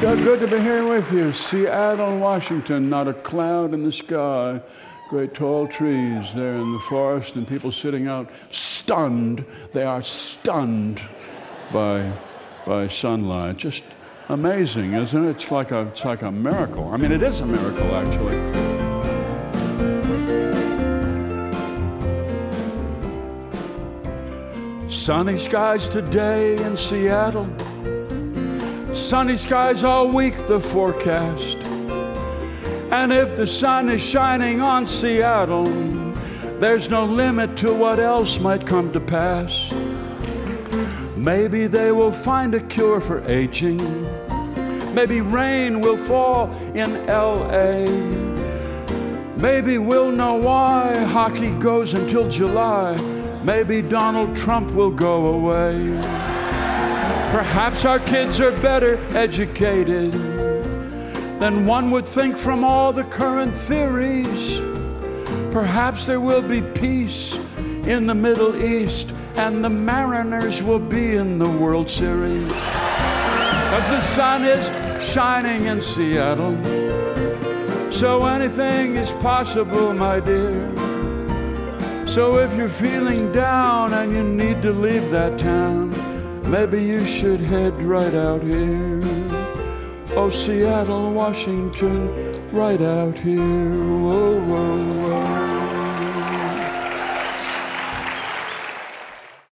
So good to be here with you. Seattle, Washington, not a cloud in the sky. Great tall trees there in the forest and people sitting out stunned. They are stunned by sunlight. Just amazing, isn't it? It's like a miracle. I mean, it is a miracle, actually. Sunny skies today in Seattle. Sunny skies all week, the forecast. And if the sun is shining on Seattle, there's no limit to what else might come to pass. Maybe they will find a cure for aging. Maybe rain will fall in L.A. Maybe we'll know why hockey goes until July. Maybe Donald Trump will go away. Perhaps our kids are better educated than one would think from all the current theories. Perhaps there will be peace in the Middle East and the Mariners will be in the World Series. 'Cause the sun is shining in Seattle. So anything is possible, my dear. So if you're feeling down and you need to leave that town, maybe you should head right out here. Oh, Seattle, Washington, right out here. Whoa, whoa, whoa.